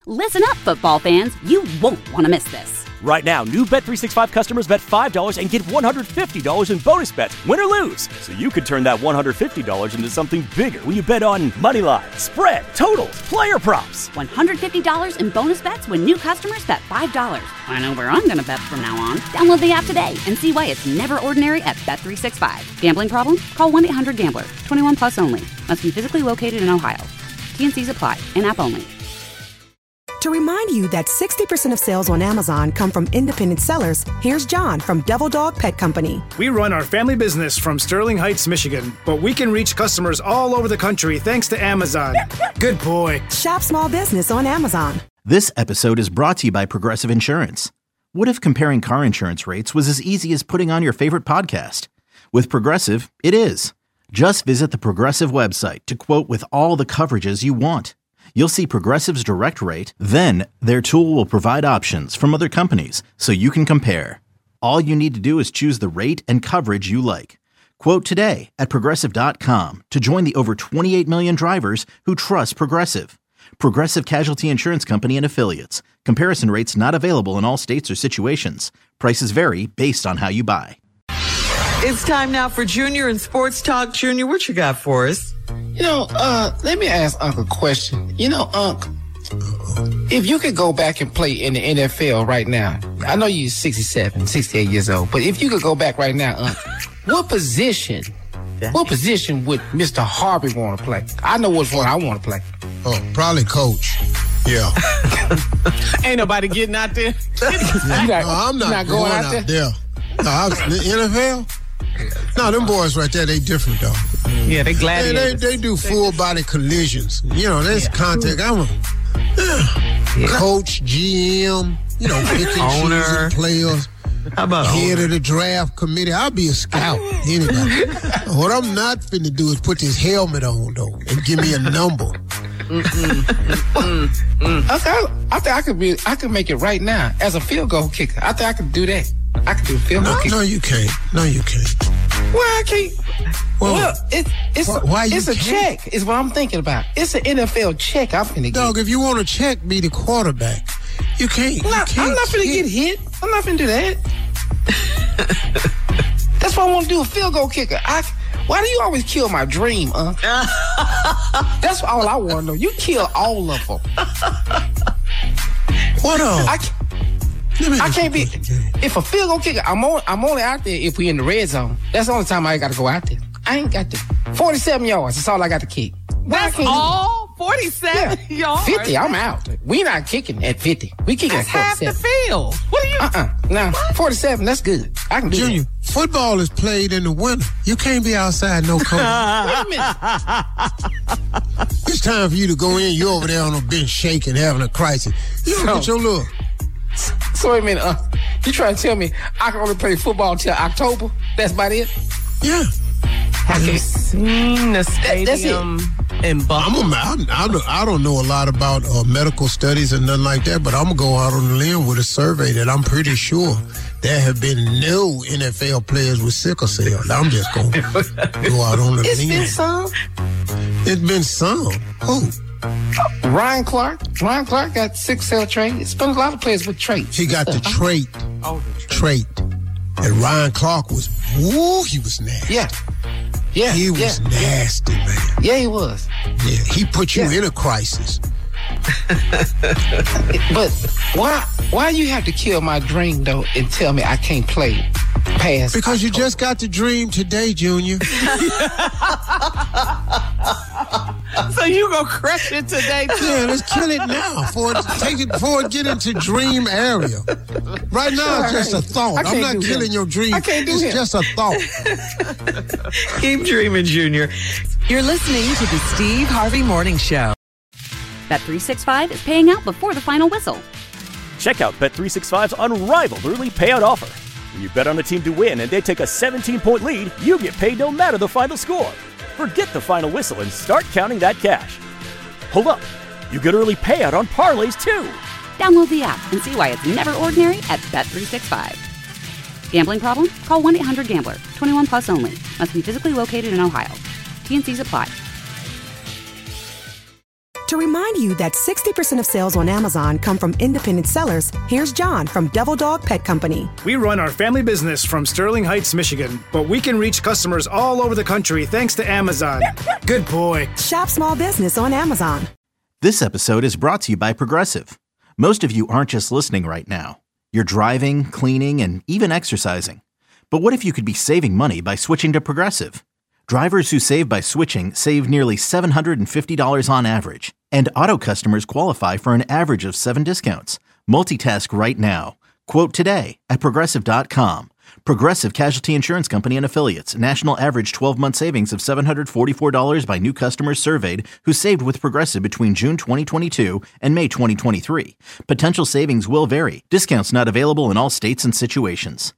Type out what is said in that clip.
Listen up, football fans. You won't want to miss this. Right now, new Bet365 customers bet $5 and get $150 in bonus bets, win or lose. So you could turn that $150 into something bigger when you bet on money line, spread, totals, player props. $150 in bonus bets when new customers bet $5. I know where I'm going to bet from now on. Download the app today and see why it's never ordinary at Bet365. Gambling problem? Call 1-800-GAMBLER. 21 plus only. Must be physically located in Ohio. T&Cs apply. In-app only. To remind you that 60% of sales on Amazon come from independent sellers, here's John from Devil Dog Pet Company. We run our family business from Sterling Heights, Michigan, but we can reach customers all over the country thanks to Amazon. Good boy. Shop small business on Amazon. This episode is brought to you by Progressive Insurance. What if comparing car insurance rates was as easy as putting on your favorite podcast? With Progressive, it is. Just visit the Progressive website to quote with all the coverages you want. You'll see Progressive's direct rate, then their tool will provide options from other companies so you can compare. All you need to do is choose the rate and coverage you like. Quote today at Progressive.com to join the over 28 million drivers who trust Progressive. Progressive Casualty Insurance Company and Affiliates. Comparison rates not available in all states or situations. Prices vary based on how you buy. It's time now for Junior and Sports Talk. Junior, what you got for us? Let me ask Unc a question. Unc, if you could go back and play in the NFL right now, I know you're 67, 68 years old, but if you could go back right now, Unc, what position would Mr. Harvey want to play? I know which one I want to play. Oh, probably coach. Yeah. Ain't nobody getting out there. I'm not going out there. No, the NFL? No, them boys right there, they different, though. Yeah, they gladiators. They do full body collisions. There's contact. I'm a coach, GM, picking, choosing players. How about head of the draft committee? I'll be a scout. Anybody. What I'm not finna do is put this helmet on, though, and give me a number. I think I could make it right now as a field goal kicker. I think I could do that. I can do a field goal kicker. No, you can't. Well, I can't. Well, it's a check is what I'm thinking about. It's an NFL check I'm finna get. Dog, if you want to check, be the quarterback. You can't. I'm not finna get hit. I'm not finna do that. That's why I want to do a field goal kicker. Why do you always kill my dream, That's all I want to know. You kill all of them. What up? I can't be. If a field goal kicker, I'm only out there if we in the red zone. That's the only time I got to go out there. I ain't got to. 47 yards. That's all I got to kick. That's all? 47 yards? 50, I'm out. We not kicking at 50. We kicking at 47. Half the field. What are you? Nah, 47, that's good. I can do Junior, that. Football is played in the winter. You can't be outside no cold. Wait a minute. It's time for you to go in. You're over there on a bench shaking, having a crisis. You don't get your look. So wait a minute, you trying to tell me I can only play football until October? That's about it? Yeah. Have you seen the stadium in Buffalo? I don't know a lot about medical studies and nothing like that, but I'm going to go out on the limb with a survey that I'm pretty sure there have been no NFL players with sickle cell. I'm just going to go out on the limb. It's been some. It's been some. Who? Ryan Clark. Ryan Clark got sickle cell trait. It's been a lot of players with traits. He got the trait. Trait. And Ryan Clark he was nasty. Yeah. He was nasty, man. Yeah, he was. Yeah, he put you in a crisis. But why you have to kill my dream, though, and tell me I can't play past Because October? you just got the dream today, Junior. So you gonna crush it today, too? Yeah, let's kill it now before it get into dream area. Right now, it's just a thought. I'm not killing your dream. It's just a thought. Keep dreaming, Junior. You're listening to the Steve Harvey Morning Show. Bet365 is paying out before the final whistle. Check out Bet365's unrivaled early payout offer. When you bet on a team to win and they take a 17-point lead, you get paid no matter the final score. Forget the final whistle and start counting that cash. Hold up. You get early payout on parlays, too. Download the app and see why it's never ordinary at Bet365. Gambling problem? Call 1-800-GAMBLER. 21 plus only. Must be physically located in Ohio. T&Cs apply. To remind you that 60% of sales on Amazon come from independent sellers, here's John from Devil Dog Pet Company. We run our family business from Sterling Heights, Michigan, but we can reach customers all over the country thanks to Amazon. Good boy. Shop small business on Amazon. This episode is brought to you by Progressive. Most of you aren't just listening right now. You're driving, cleaning, and even exercising. But what if you could be saving money by switching to Progressive? Drivers who save by switching save nearly $750 on average. And auto customers qualify for an average of 7 discounts. Multitask right now. Quote today at Progressive.com. Progressive Casualty Insurance Company and Affiliates. National average 12-month savings of $744 by new customers surveyed who saved with Progressive between June 2022 and May 2023. Potential savings will vary. Discounts not available in all states and situations.